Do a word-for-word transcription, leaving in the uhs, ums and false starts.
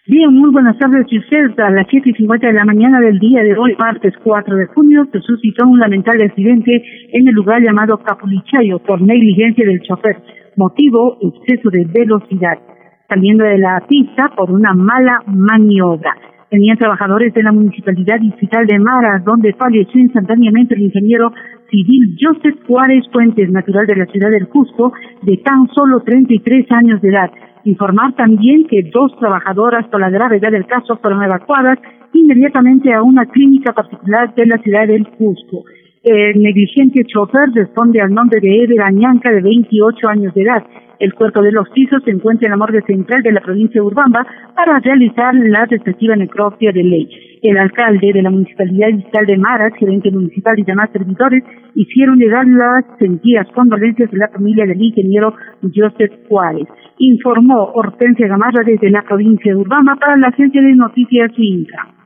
Bien, muy buenas tardes, y usted a las siete y cincuenta de la mañana del día de hoy, martes cuatro de junio, se suscitó un lamentable accidente en el lugar llamado Capulichayo por negligencia del chofer, motivo exceso de velocidad, saliendo de la pista por una mala maniobra. Tenían trabajadores de la Municipalidad Distrital de Maras, donde falleció instantáneamente el ingeniero civil Joseph Juárez Fuentes, natural de la ciudad del Cusco, de tan solo treinta y tres años de edad. Informar también que dos trabajadoras por la gravedad del caso fueron evacuadas inmediatamente a una clínica particular de la ciudad del Cusco. El negligente chofer responde al nombre de Eder Añanca, de veintiocho años de edad. El cuerpo de los pisos se encuentra en la morgue central de la provincia de Urubamba para realizar la respectiva necropsia de ley. El alcalde de la Municipalidad Distrital de Maras, gerente municipal y demás servidores hicieron llegar las sentidas condolencias de la familia del ingeniero Joseph Juárez. Informó Hortensia Gamarra desde la provincia de Urubamba para la Agencia de Noticias Inca.